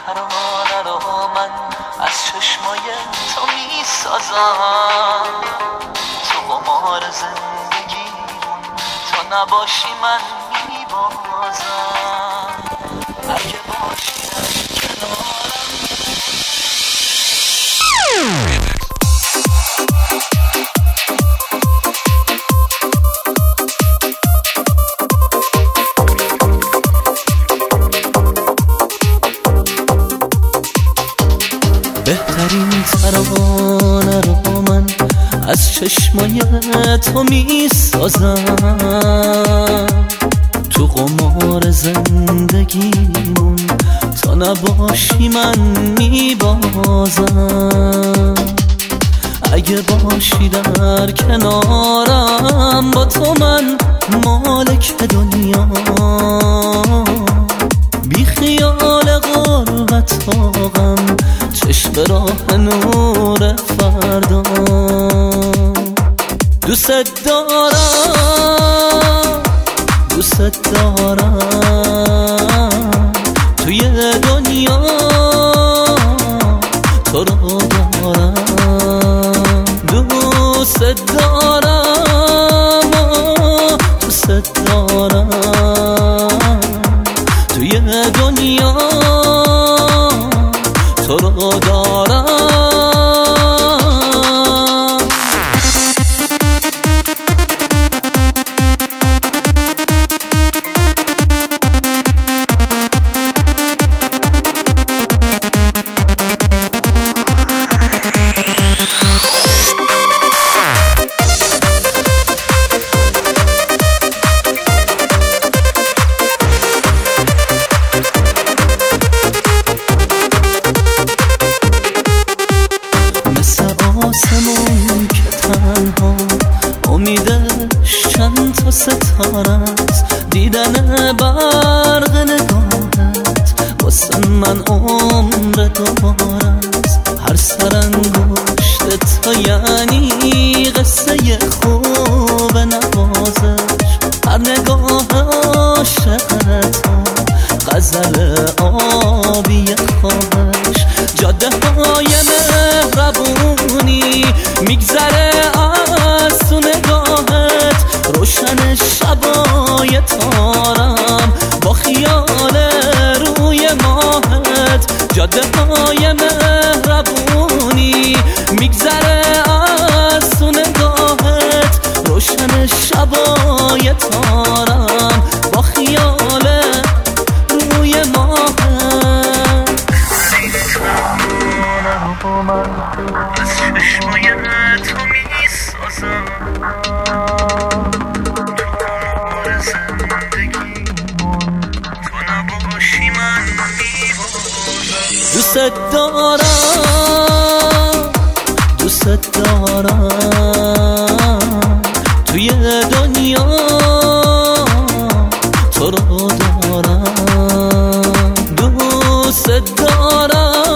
ترانه رو من از چشمای تو میسازم. تو قمار زندگیمون تو نباشی من میبازم. اگه باشی در کنارم بهترین ترانه رو من از چشمای تو میسازم. تو قمار زندگیمون تا نباشی من میبازم. اگه باشی در کنارم با تو من مالک دنیا. بی خیال غربت و غم چشم راه نور فردا. دوست دارم دوست دارم توی دنیا تو رو دارم. دوست دارم دوست دارم توی دنیا تو رو دارم. آسمون که تنها امیدش چند تا ستاره است. دیدن برق نگاهت واسه من عمر دوباره است. هر سرانگشت تو یعنی قصه خوب نوازش. هر نگاه عاشقت غزل آبی خواهش. جاده های مهربونی میگذره از تو نگاهت. روشن شبای تارم با خیال روی ماهت. جاده های مهربونی میگذره از تو نگاهت. روشن شبای تارم با خیال روی ماهت. من از چشمای تو میسازم. تو قمار زندگیمون تو نباشی من میبازم. دوست دارم دوست دارم توی دنیا تو رو دارم. دوست دارم